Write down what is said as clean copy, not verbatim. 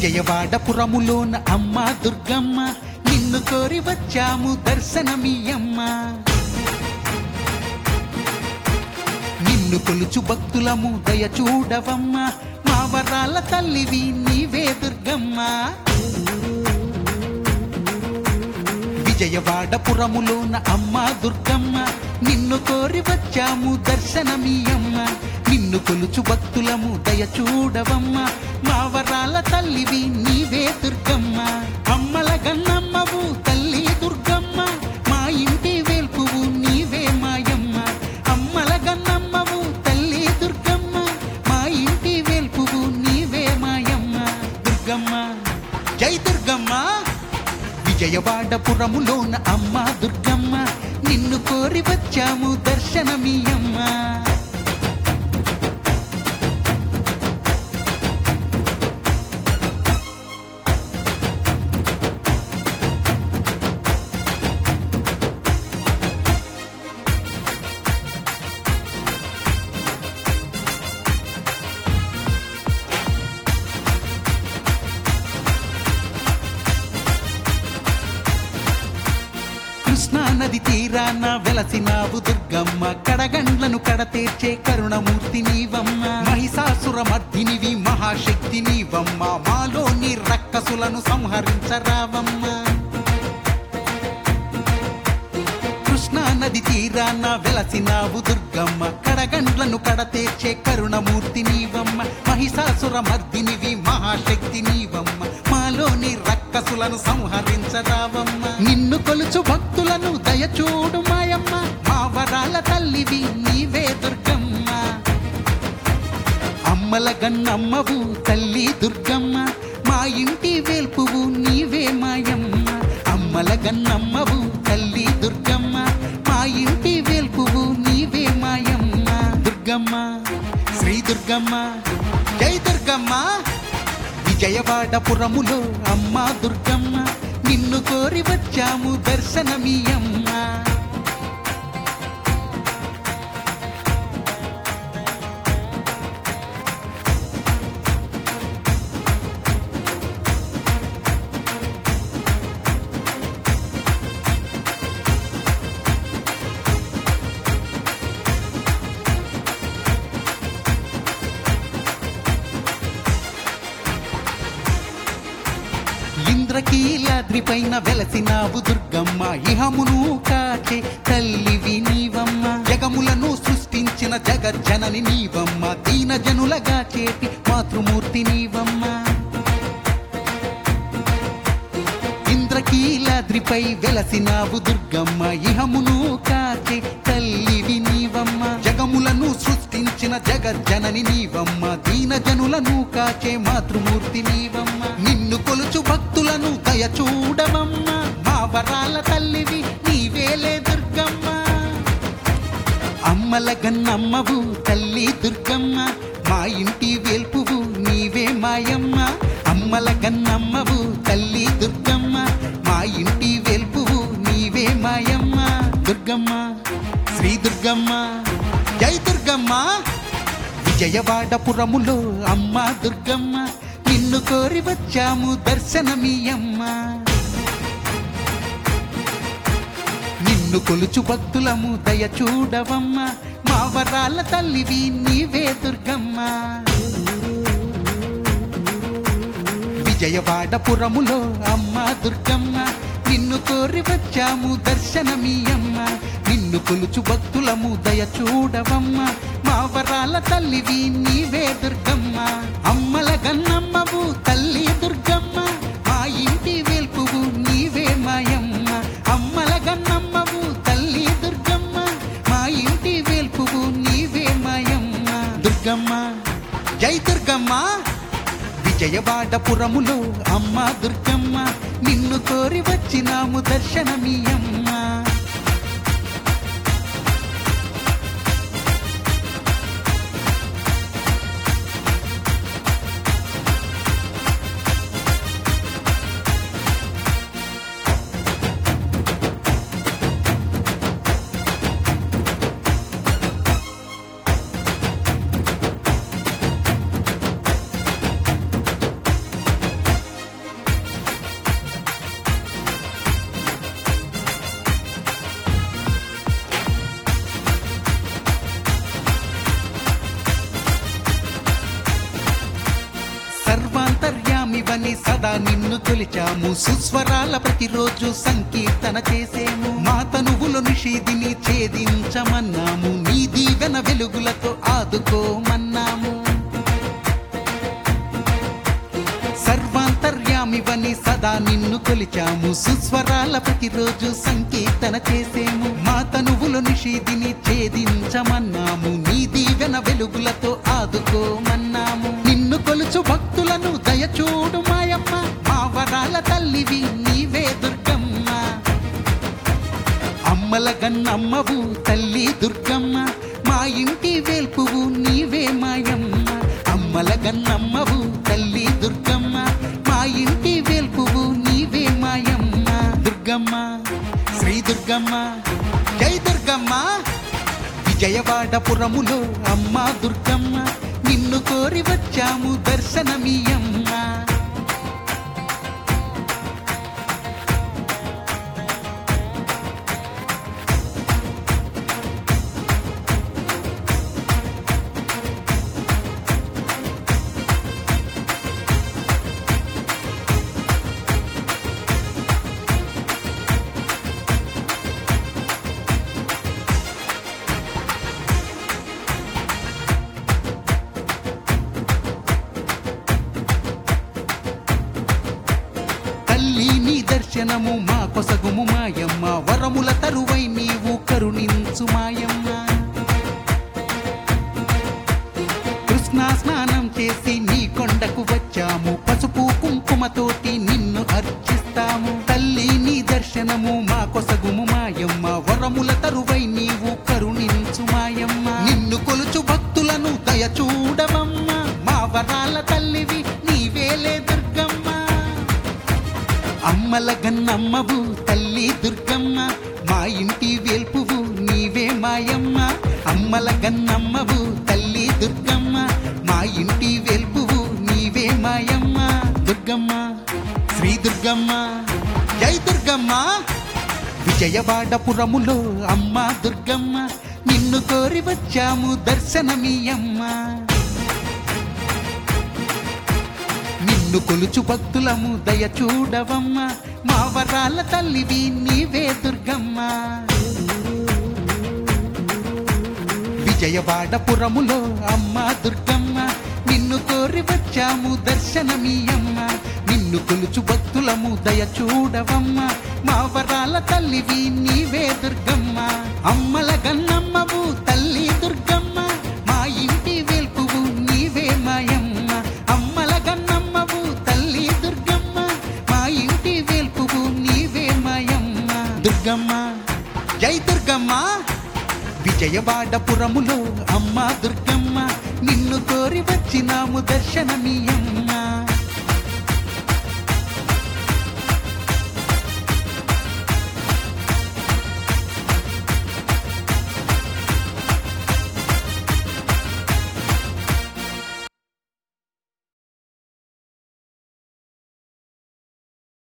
విజయవాడపురములోన అమ్మ దుర్గమ్మ నిన్ను కోరి వచ్చాము దర్శనమియమ్మ. నిన్ను కొలుచు భక్తులము దయ చూడవమ్మ, మా వరాల తల్లివి నీవే దుర్గమ్మ. విజయవాడపురములోన అమ్మ దుర్గమ్మ నిన్ను కోరి వచ్చాము దర్శనమియమ్మ. నిన్ను కొలుచు భక్తులము దయ చూడవమ్మ, మా వరాల తల్లివి నీవే దుర్గమ్మ. అమ్మల గన్నమ్మవు తల్లి దుర్గమ్మ, మా ఇంటి వేల్పువు నీవే మాయమ్మ. అమ్మల గన్నమ్మవు తల్లి దుర్గమ్మ, మా ఇంటి వేల్పువు నీవే మాయమ్మ. దుర్గమ్మ జై దుర్గమ్మ. విజయవాడపురములోన అమ్మ దుర్గమ్మ నిన్ను కోరి వచ్చాము దర్శనమియమ్మ. కృష్ణా నది తీరాన వెలసినావు దుర్గమ్మ, కడగండ్లను కడతీర్చే కరుణమూర్తి నీవమ్మ. మహిషాసుర మర్దినివి మహాశక్తి నీవమ్మ, మాలోని రక్కసులను సంహరించరావమ్మ. కృష్ణా నది తీరాన వెలసినావు దుర్గమ్మ, కడగండ్లను కడతీర్చే కరుణమూర్తి నీవమ్మ. మహిషాసుర మర్దినివి మహాశక్తి నీవమ్మ, మాలోని రక్కసులను సంహరించరావమ్మ. నిన్ను కొలుచు భక్తులను దయ చూడు మాయమ్మ, మా వరాల తల్లివి నీవే దుర్గమ్మ. అమ్మల గన్నమ్మవు తల్లి దుర్గమ్మ, మా ఇంటి వేల్పువు నీవే మాయమ్మ. అమ్మల గన్నమ్మవు తల్లి దుర్గమ్మ, మా ఇంటి వేల్పువు నీవే మాయమ్మ. దుర్గమ్మ శ్రీ దుర్గమ్మ జై దుర్గమ్మ. విజయవాడపురములో అమ్మ దుర్గమ్మ నిన్ను కోరి వచ్చాము దర్శనమియమ్మ. ఇంద్రకీలాద్రి పైన వెలసినావు దుర్గమ్మ, ఇహమును కాచే తల్లివి నీవమ్మ. జగములను సృష్టించిన జగజ్జనని నీవమ్మ, దీన జనులగా చేటి మాతృమూర్తి నీవమ్మ. ఇంద్రకీలాద్రిపై వెలసినావు దుర్గమ్మ, ఇహమును కాచే తల్లివి నీవమ్మ. జగములను సృష్టించిన జగజ్జనని నీవమ్మ, దీన జనులను కాచే మాతృమూర్తి నీవమ్మ. నిన్ను కొలుచు భక్తులను దయ చూడవమ్మ, మా వరాల తల్లివి నీవేలే దుర్గమ్మ. అమ్మల గన్నమ్మవు తల్లి దుర్గమ్మ, మా ఇంటి వేల్పువు నీవే మాయమ్మ. అమ్మల గన్నమ్మవు తల్లి దుర్గమ్మ, మా ఇంటి వేల్పువు నీవే మాయమ్మ. దుర్గమ్మ శ్రీ దుర్గమ్మ జై దుర్గమ్మ. విజయవాడపురములో అమ్మ దుర్గమ్మ నిన్ను కోరి వచ్చాము దర్శనమియమ్మ. నిన్ను కొలుచు భక్తులము దయ చూడవమ్మ, మా వరాల తల్లివి నీవే దుర్గమ్మ. విజయవాడపురములో అమ్మ దుర్గమ్మ నిన్ను కోరి వచ్చాము దర్శనమియమ్మ. నిన్ను కొలుచు భక్తులము దయ చూడవమ్మ, మా వరాల తల్లివి నీవే దుర్గమ్మ. అమ్మల గన్నమ్మవు తల్లి దుర్గమ్మ, మా ఇంటి వేల్పువు నీవే మాయమ్మ. అమ్మల గన్నమ్మవు తల్లి దుర్గమ్మ, మా ఇంటి వేల్పువు నీవే మాయమ్మ. దుర్గమ్మ జై దుర్గమ్మ. విజయవాడపురములో అమ్మ దుర్గమ్మ నిన్ను కోరి వచ్చినాము దర్శనమియమ్మ. అంతర్యామివని సదా నిన్ను కొలిచాము, సుస్వరాల ప్రతిరోజు సంకీర్తన చేసేము. మా తనువులో నిషేధిని ఛేదించమన్నాము, నీ దీవెన వెలుగులతో ఆదుకోమన్నాము. సర్వాంతర్యామివని సదా నిన్ను కొలిచాము, సుస్వరాల ప్రతిరోజు సంకీర్తన చేసేము. మా తనువులో నిషేధిని ఛేదించమన్నాము, నీ దీవెన వెలుగులతో ఆదుకోమన్నాము. నిన్ను కొలుచు భక్తులను దయచూడు మాయమ్మ, మా వరాల తల్లివి నీవే దుర్గమ్మ. అమ్మల గన్నమ్మవు తల్లి దుర్గమ్మ, మా ఇంటి వేల్పువు నీవే మాయమ్మ. అమ్మల గన్నమ్మవు తల్లి దుర్గమ్మ, మా ఇంటి వేల్పువు నీవే మాయమ్మ. దుర్గమ్మ శ్రీ దుర్గమ్మ జై దుర్గమ్మ. విజయవాడపురములో అమ్మ దుర్గమ్మ, నిన్ను కోరి వచ్చాము దర్శనమీయమ్మ. తల్లి నీ దర్శనము మా కొసగుము మాయమ్మ, వరముల తరువై నీవు కరుణించు మాయమ్మ. కృష్ణా స్నానం చేసి నీ కొండకు వచ్చాము, పసుపు కుంకుమతోటి నిన్ను అర్చిస్తాము. తల్లి నీ దర్శనము మా కొసగుము మాయమ్మ, వరముల తరువై నీవు కరుణించు మాయమ్మ. నిన్ను కొలుచు భక్తులను దయ చూడవమ్మ, మా వరాల తల్లివి నీవేలే దుర్గమ్మ. అమ్మల గన్నమ్మవు తల్లి దుర్గమ్మ, మా ఇంటి వేల్పువు నీవే మాయమ్మ. అమ్మల గన్నమ్మవు తల్లి దుర్గమ్మ, మా ఇంటి వేల్పువు నీవే మాయమ్మ. దుర్గమ్మ శ్రీ దుర్గమ్మ జై దుర్గమ్మ. విజయవాడపురములో అమ్మ దుర్గమ్మ, నిన్ను కోరి వచ్చాము దర్శనమీయమ్మ. నిన్ను కొలుచు భక్తులము దయ చూడవమ్మ, మా వరాల తల్లివి నీవే దుర్గమ్మ. విజయవాడపురములో అమ్మ దుర్గమ్మ, నిన్ను కోరి వచ్చాము దర్శనమీయమ్మ. నిన్ను కొలుచు భక్తులము దయ చూడవమ్మ, మా వరాల తల్లివి నీవే దుర్గమ్మ. అమ్మల గన్నమ్మవు తల్లి దుర్గమ్మ, మా ఇంటి వేల్పువు నీవే మాయమ్మ. అమ్మల గన్నమ్మవు తల్లి దుర్గమ్మ, మా ఇంటి వేల్పువు నీవే మాయమ్మ. దుర్గమ్మ జై దుర్గమ్మ. విజయవాడపురములో అమ్మ దుర్గమ్మ, నిన్ను కోరి వచ్చినాము దర్శనమీయమ్మ.